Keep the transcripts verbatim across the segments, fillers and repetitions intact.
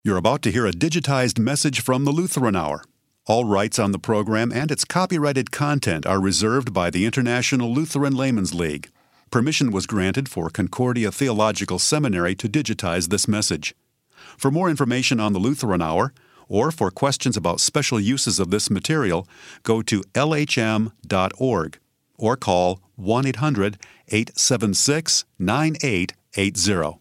You're about to hear a digitized message from the Lutheran Hour. All rights on the program and its copyrighted content are reserved by the International Lutheran Laymen's League. Permission was granted for Concordia Theological Seminary to digitize this message. For more information on the Lutheran Hour, or for questions about special uses of this material, go to L H M dot org or call one eight hundred, eight seven six, nine eight eight zero.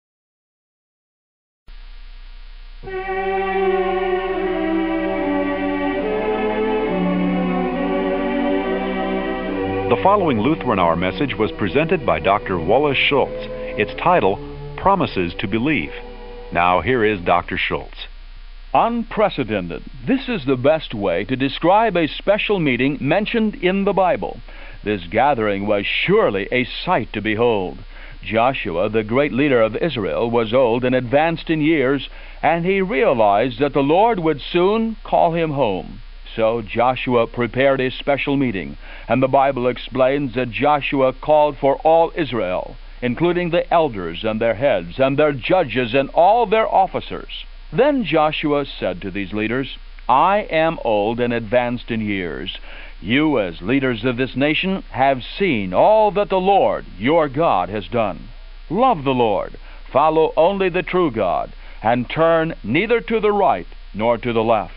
The following Lutheran Hour message was presented by Doctor Wallace Schultz. Its title, Promises to Believe. Now here is Doctor Schultz. Unprecedented. This is the best way to describe a special meeting mentioned in the Bible. This gathering was surely a sight to behold. Joshua, the great leader of Israel, was old and advanced in years, and he realized that the Lord would soon call him home. So Joshua prepared a special meeting, and the Bible explains that Joshua called for all Israel, including the elders and their heads, and their judges, and all their officers. Then Joshua said to these leaders, I am old and advanced in years. You, as leaders of this nation, have seen all that the Lord, your God, has done. Love the Lord, follow only the true God, and turn neither to the right nor to the left.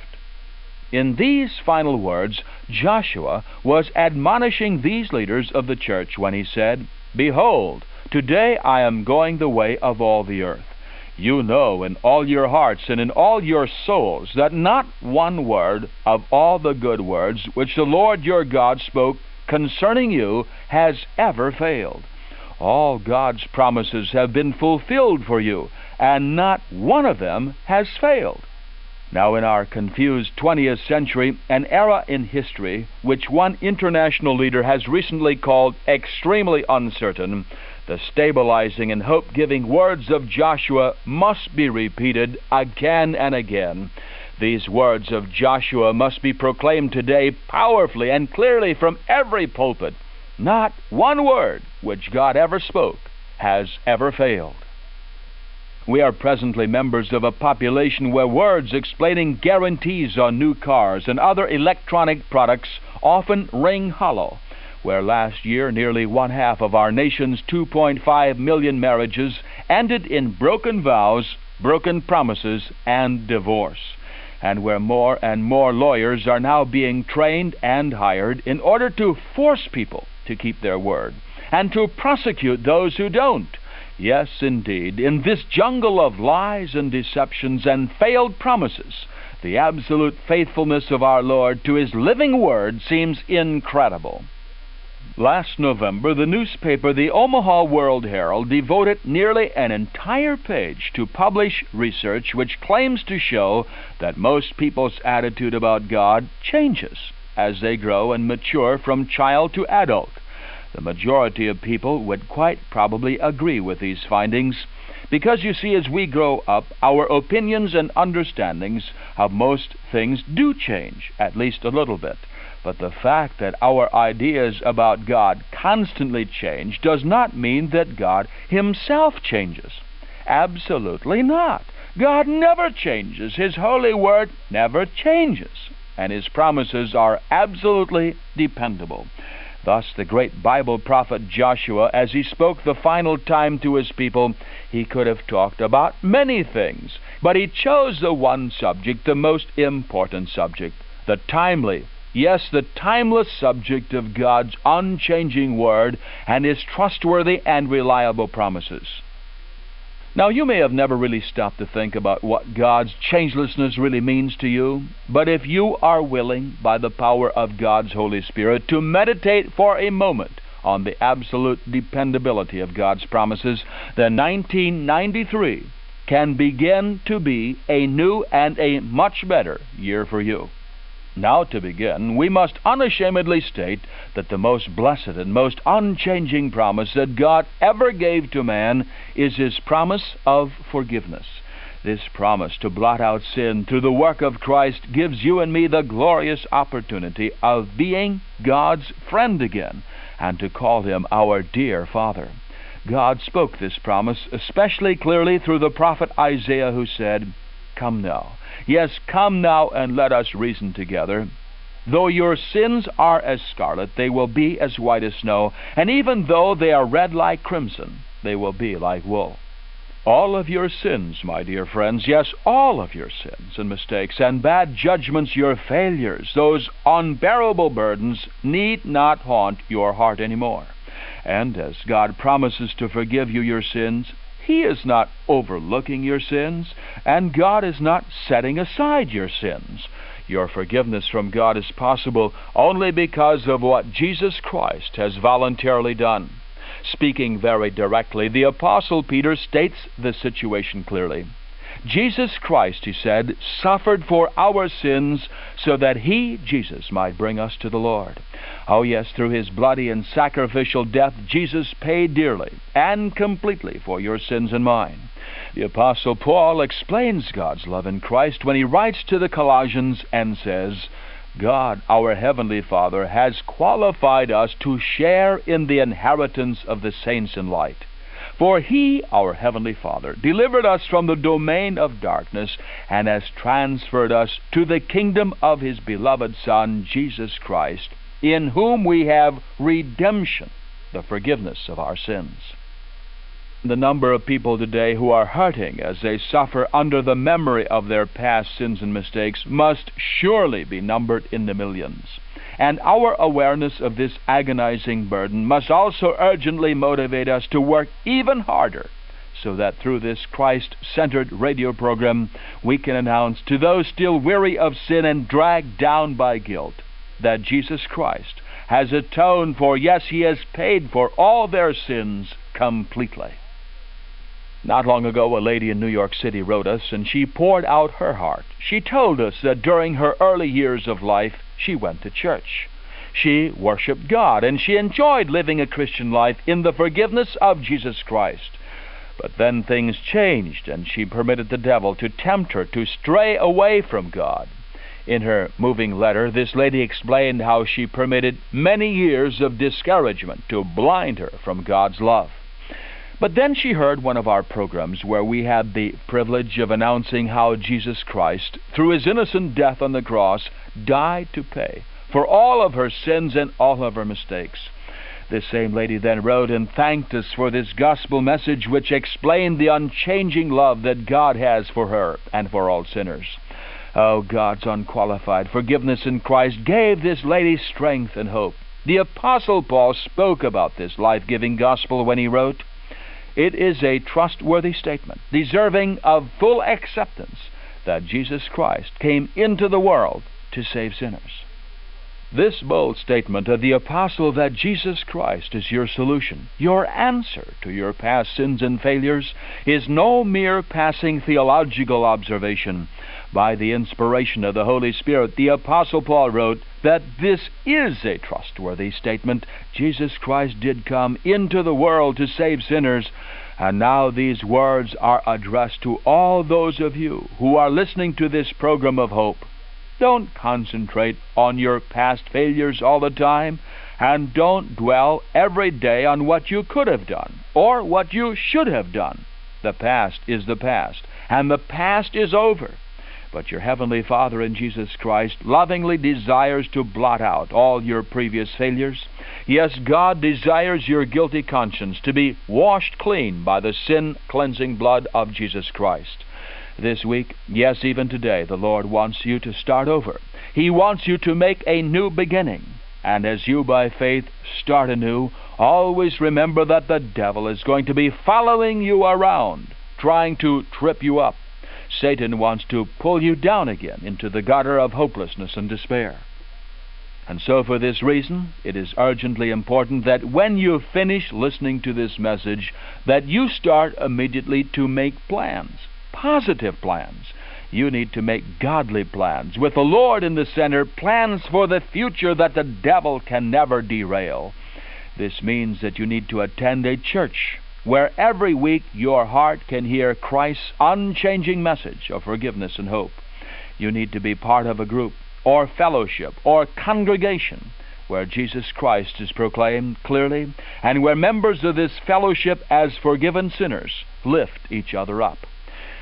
In these final words, Joshua was admonishing these leaders of the church when he said, Behold, today I am going the way of all the earth. You know in all your hearts and in all your souls that not one word of all the good words which the Lord your God spoke concerning you has ever failed. All God's promises have been fulfilled for you, and not one of them has failed. Now in our confused twentieth century, an era in history which one international leader has recently called extremely uncertain, the stabilizing and hope-giving words of Joshua must be repeated again and again. These words of Joshua must be proclaimed today powerfully and clearly from every pulpit. Not one word which God ever spoke has ever failed. We are presently members of a population where words explaining guarantees on new cars and other electronic products often ring hollow, where last year nearly one-half of our nation's two point five million marriages ended in broken vows, broken promises, and divorce, and where more and more lawyers are now being trained and hired in order to force people to keep their word, and to prosecute those who don't. Yes, indeed, in this jungle of lies and deceptions and failed promises, the absolute faithfulness of our Lord to His living Word seems incredible. Last November, the newspaper The Omaha World Herald devoted nearly an entire page to publish research which claims to show that most people's attitude about God changes as they grow and mature from child to adult. The majority of people would quite probably agree with these findings, because you see, as we grow up, our opinions and understandings of most things do change, at least a little bit. But the fact that our ideas about God constantly change does not mean that God Himself changes. Absolutely not. God never changes. His holy word never changes, and His promises are absolutely dependable. Thus, the great Bible prophet Joshua, as he spoke the final time to his people, he could have talked about many things, but he chose the one subject, the most important subject, the timely, yes, the timeless subject of God's unchanging Word and His trustworthy and reliable promises. Now, you may have never really stopped to think about what God's changelessness really means to you, but if you are willing, by the power of God's Holy Spirit, to meditate for a moment on the absolute dependability of God's promises, then nineteen ninety-three can begin to be a new and a much better year for you. Now, to begin, we must unashamedly state that the most blessed and most unchanging promise that God ever gave to man is His promise of forgiveness. This promise to blot out sin through the work of Christ gives you and me the glorious opportunity of being God's friend again, and to call Him our dear Father. God spoke this promise especially clearly through the prophet Isaiah, who said, come now. Yes, come now and let us reason together. Though your sins are as scarlet, they will be as white as snow, and even though they are red like crimson, they will be like wool. All of your sins, my dear friends, yes, all of your sins and mistakes and bad judgments, your failures, those unbearable burdens, need not haunt your heart anymore. And as God promises to forgive you your sins, He is not overlooking your sins, and God is not setting aside your sins. Your forgiveness from God is possible only because of what Jesus Christ has voluntarily done. Speaking very directly, the Apostle Peter states the situation clearly. Jesus Christ, he said, suffered for our sins so that He, Jesus, might bring us to the Lord. Oh yes, through His bloody and sacrificial death, Jesus paid dearly and completely for your sins and mine. The Apostle Paul explains God's love in Christ when he writes to the Colossians and says, God, our Heavenly Father, has qualified us to share in the inheritance of the saints in light. For He, our Heavenly Father, delivered us from the domain of darkness and has transferred us to the kingdom of His beloved Son, Jesus Christ, in whom we have redemption, the forgiveness of our sins. The number of people today who are hurting as they suffer under the memory of their past sins and mistakes must surely be numbered in the millions. And our awareness of this agonizing burden must also urgently motivate us to work even harder, so that through this Christ-centered radio program we can announce to those still weary of sin and dragged down by guilt that Jesus Christ has atoned for, yes, He has paid for all their sins completely. Not long ago, a lady in New York City wrote us, and she poured out her heart. She told us that during her early years of life, she went to church. She worshiped God, and she enjoyed living a Christian life in the forgiveness of Jesus Christ. But then things changed, and she permitted the devil to tempt her to stray away from God. In her moving letter, this lady explained how she permitted many years of discouragement to blind her from God's love. But then she heard one of our programs where we had the privilege of announcing how Jesus Christ, through His innocent death on the cross, died to pay for all of her sins and all of her mistakes. This same lady then wrote and thanked us for this gospel message which explained the unchanging love that God has for her and for all sinners. Oh, God's unqualified forgiveness in Christ gave this lady strength and hope. The Apostle Paul spoke about this life-giving gospel when he wrote, "It is a trustworthy statement, deserving of full acceptance, that Jesus Christ came into the world to save sinners." This bold statement of the apostle that Jesus Christ is your solution, your answer to your past sins and failures, is no mere passing theological observation. By the inspiration of the Holy Spirit, the Apostle Paul wrote that this is a trustworthy statement. Jesus Christ did come into the world to save sinners, and now these words are addressed to all those of you who are listening to this program of hope. Don't concentrate on your past failures all the time, and don't dwell every day on what you could have done or what you should have done. The past is the past, and the past is over. But your Heavenly Father in Jesus Christ lovingly desires to blot out all your previous failures. Yes, God desires your guilty conscience to be washed clean by the sin-cleansing blood of Jesus Christ. This week, yes, even today, the Lord wants you to start over. He wants you to make a new beginning. And as you, by faith, start anew, always remember that the devil is going to be following you around, trying to trip you up. Satan wants to pull you down again into the gutter of hopelessness and despair. And so for this reason, it is urgently important that when you finish listening to this message, that you start immediately to make plans. Positive plans. You need to make godly plans with the Lord in the center, plans for the future that the devil can never derail. This means that you need to attend a church where every week your heart can hear Christ's unchanging message of forgiveness and hope. You need to be part of a group or fellowship or congregation where Jesus Christ is proclaimed clearly, and where members of this fellowship as forgiven sinners lift each other up.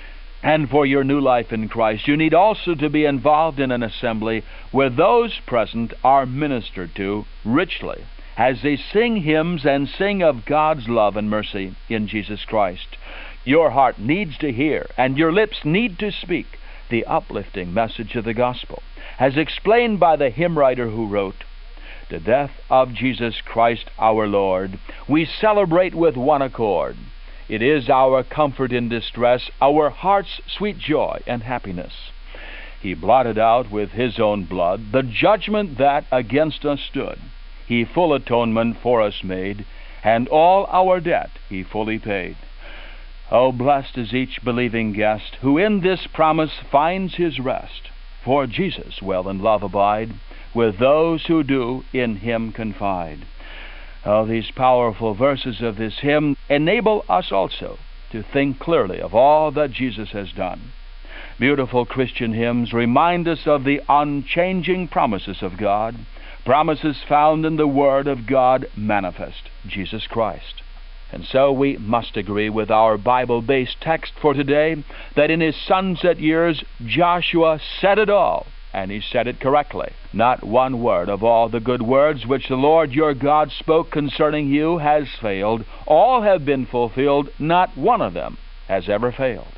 And for your new life in Christ, you need also to be involved in an assembly where those present are ministered to richly as they sing hymns and sing of God's love and mercy in Jesus Christ. Your heart needs to hear, and your lips need to speak the uplifting message of the gospel, as explained by the hymn writer who wrote, "The death of Jesus Christ our Lord we celebrate with one accord. It is our comfort in distress, our heart's sweet joy and happiness. He blotted out with his own blood the judgment that against us stood. He full atonement for us made, and all our debt he fully paid. Oh, blessed is each believing guest who in this promise finds his rest. For Jesus will in love abide with those who do in him confide." Oh, these powerful verses of this hymn enable us also to think clearly of all that Jesus has done. Beautiful Christian hymns remind us of the unchanging promises of God, promises found in the Word of God manifest, Jesus Christ. And so we must agree with our Bible-based text for today that in his sunset years, Joshua said it all, and he said it correctly. Not one word of all the good words which the Lord your God spoke concerning you has failed. All have been fulfilled. Not one of them has ever failed.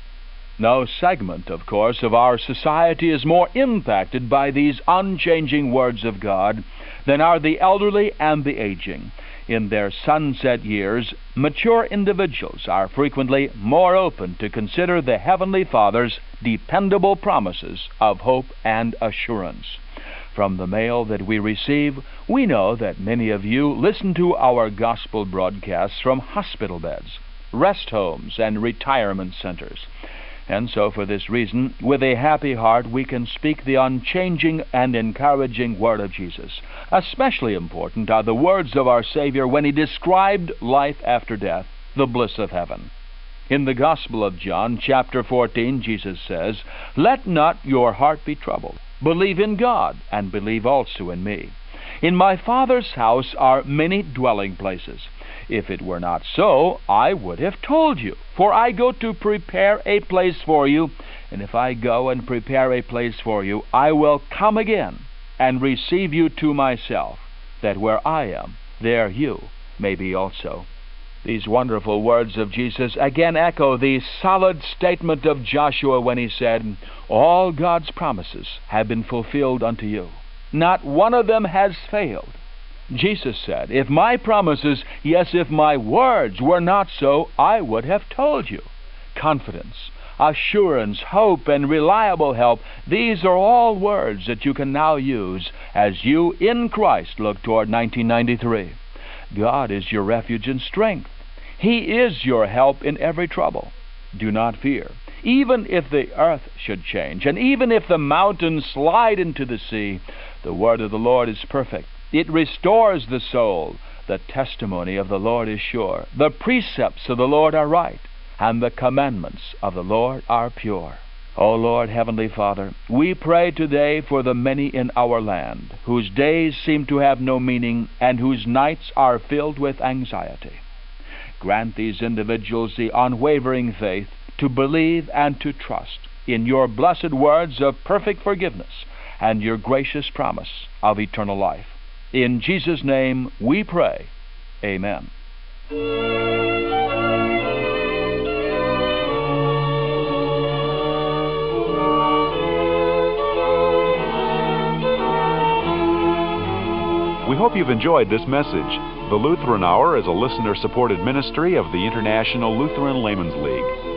No segment, of course, of our society is more impacted by these unchanging words of God than are the elderly and the aging. In their sunset years, mature individuals are frequently more open to consider the Heavenly Father's dependable promises of hope and assurance. From the mail that we receive, we know that many of you listen to our gospel broadcasts from hospital beds, rest homes, and retirement centers. And so for this reason, with a happy heart, we can speak the unchanging and encouraging word of Jesus. Especially important are the words of our Savior when he described life after death, the bliss of heaven. In the Gospel of John, chapter fourteen, Jesus says, "Let not your heart be troubled. Believe in God, and believe also in me. In my Father's house are many dwelling places. If it were not so, I would have told you. For I go to prepare a place for you, and if I go and prepare a place for you, I will come again and receive you to myself, that where I am, there you may be also." These wonderful words of Jesus again echo the solid statement of Joshua when he said, "All God's promises have been fulfilled unto you. Not one of them has failed." Jesus said, "If my promises, yes, if my words were not so, I would have told you." Confidence, assurance, hope, and reliable help, these are all words that you can now use as you in Christ look toward nineteen ninety-three. God is your refuge and strength. He is your help in every trouble. Do not fear. Even if the earth should change, and even if the mountains slide into the sea, the word of the Lord is perfect. It restores the soul. The testimony of the Lord is sure. The precepts of the Lord are right, and the commandments of the Lord are pure. O Lord, Heavenly Father, we pray today for the many in our land whose days seem to have no meaning and whose nights are filled with anxiety. Grant these individuals the unwavering faith to believe and to trust in your blessed words of perfect forgiveness and your gracious promise of eternal life. In Jesus' name we pray. Amen. We hope you've enjoyed this message. The Lutheran Hour is a listener-supported ministry of the International Lutheran Laymen's League.